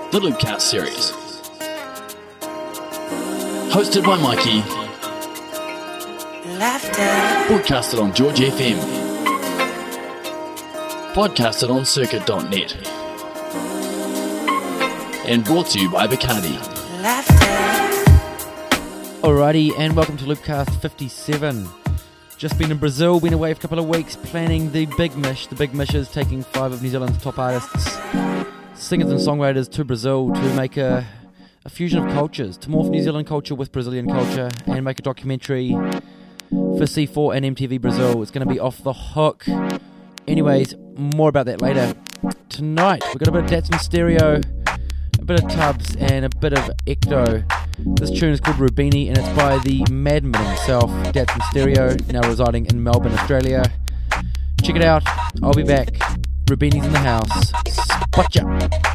the Loopcast series. Hosted by Mikey. Laughter. Broadcasted on George FM. Podcasted on circuit.net. And brought to you by Bacardi. Laughter. Alrighty, and welcome to Loopcast 57. Just been in Brazil, been away for a couple of weeks planning the Big Mish. The Big Mish is taking 5 of New Zealand's top artists, singers and songwriters to Brazil to make a fusion of cultures, to morph New Zealand culture with Brazilian culture and make a documentary for C4 and MTV Brazil. It's going to be off the hook. Anyways, more about that later. Tonight, we've got a bit of Datsun Stereo, a bit of Tubbs, and a bit of Ecto. This tune is called Rubini, and it's by the madman himself, Datsun Stereo, now residing in Melbourne, Australia. Check it out. I'll be back. Rubini's in the house. Spot ya!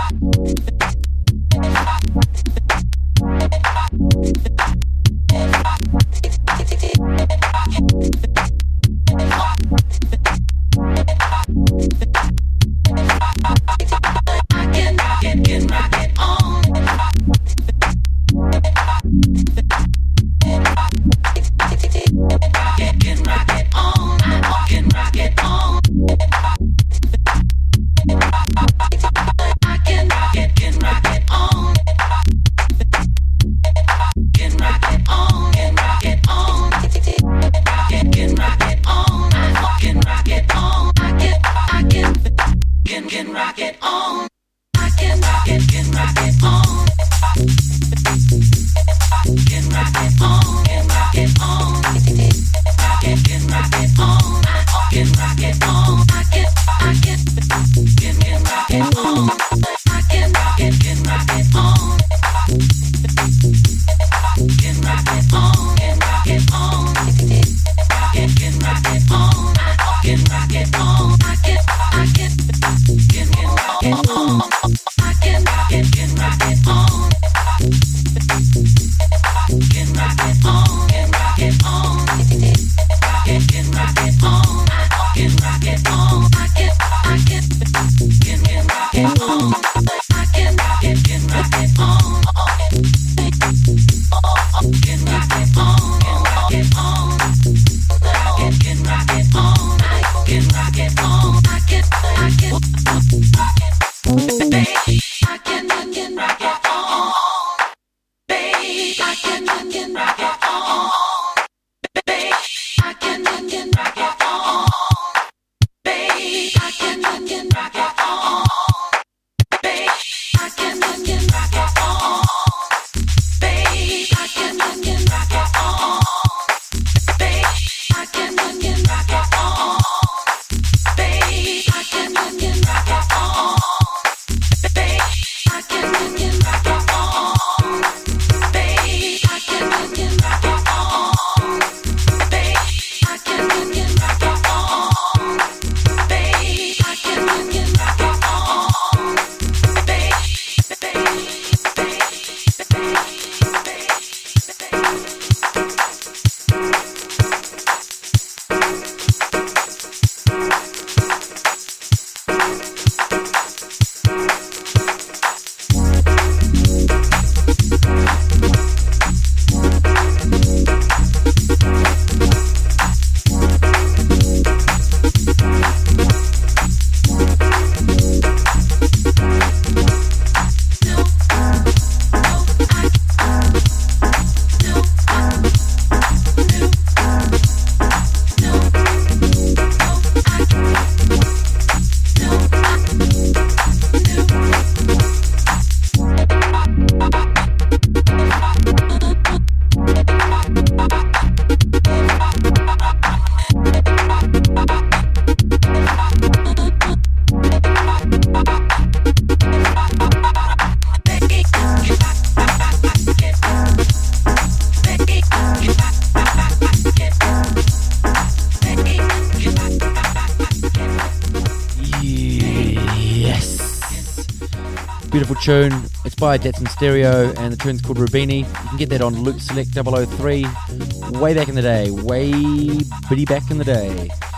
Beautiful tune. It's by Datsun Stereo and the tune's called Rubini. You can get that on Loop Select 003 way back in the day. Way bitty back in the day.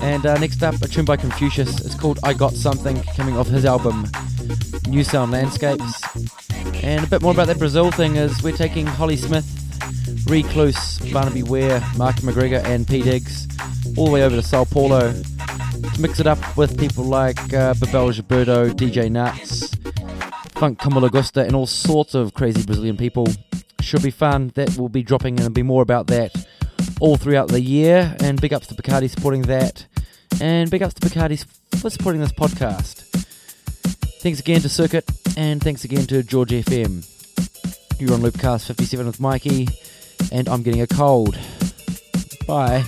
And next up, a tune by Confucius. It's called I Got Something, coming off his album New Sound Landscapes. And a bit more about that Brazil thing is we're taking Holly Smith, Recluse, Barnaby Ware, Mark McGregor and P. Diggs all the way over to Sao Paulo to mix it up with people like Babel Gilberto, DJ Nuts, Funk Como Lagosta and all sorts of crazy Brazilian people. Should be fun. That will be dropping and there'll be more about that all throughout the year. And big ups to Bacardi supporting that. And big ups to Bacardi for supporting this podcast. Thanks again to Circuit, and thanks again to George FM. You're on Loopcast 57 with Mikey, and I'm getting a cold. Bye.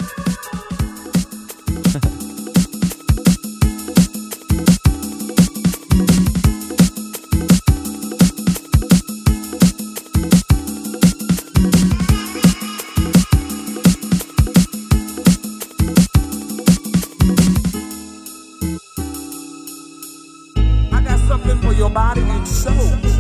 Your body and soul.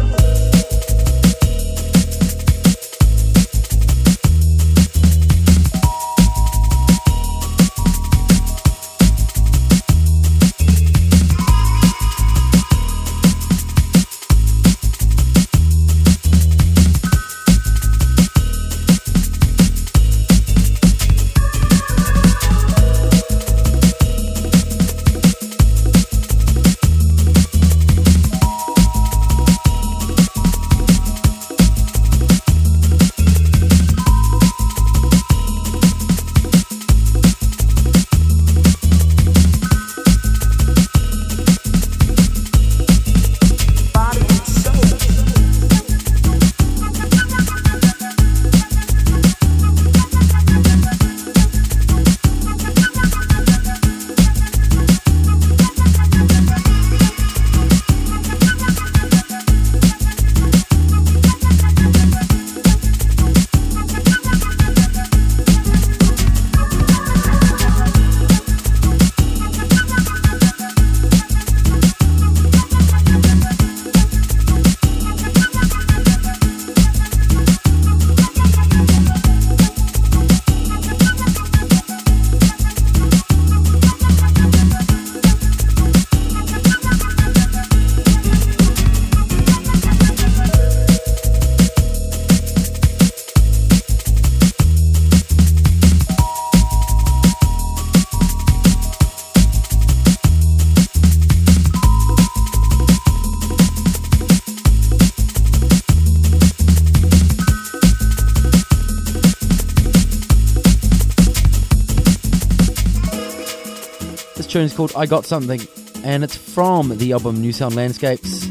Tune's called I Got Something, and it's from the album New Sound Landscapes,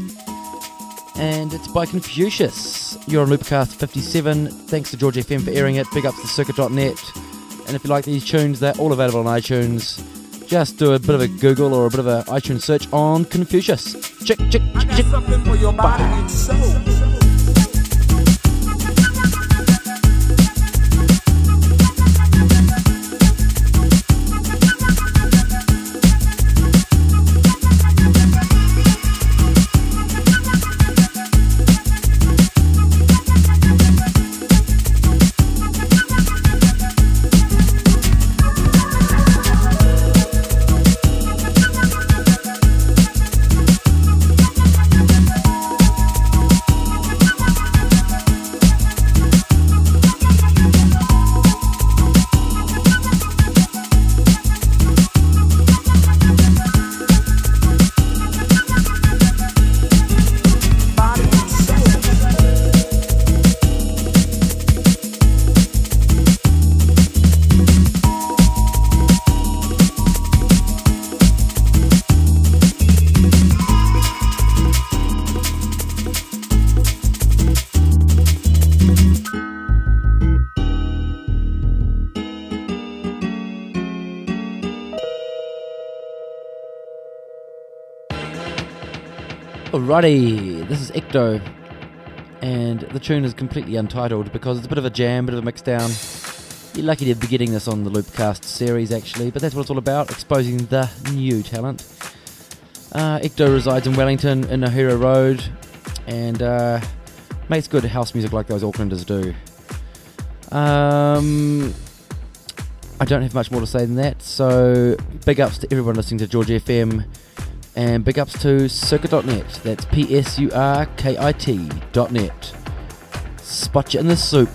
and it's by Confucius. You're on Loopcast 57. Thanks to George FM for airing it. Big ups to Circuit.net. And if you like these tunes, they're all available on iTunes. Just do a bit of a Google or a bit of an iTunes search on Confucius. Check. Something for your body and soul. Alrighty, this is Ecto, and the tune is completely untitled because it's a bit of a jam, bit of a mix down. You're lucky to be getting this on the Loopcast series actually, but that's what it's all about, exposing the new talent. Ecto resides in Wellington in Ohira Road, and makes good house music like those Aucklanders do. I don't have much more to say than that, so big ups to everyone listening to George FM, and big ups to Circuit.net. That's PSURKIT.net. Spot you in the soup.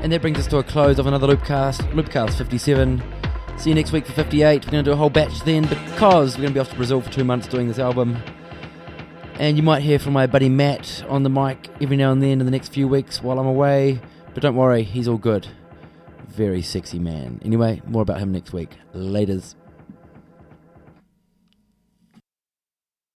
And that brings us to a close of another Loopcast 57. See you next week for 58. We're going to do a whole batch then because we're going to be off to Brazil for 2 months doing this album. And you might hear from my buddy Matt on the mic every now and then in the next few weeks while I'm away. But don't worry, he's all good. Very sexy man. Anyway, more about him next week. Laters.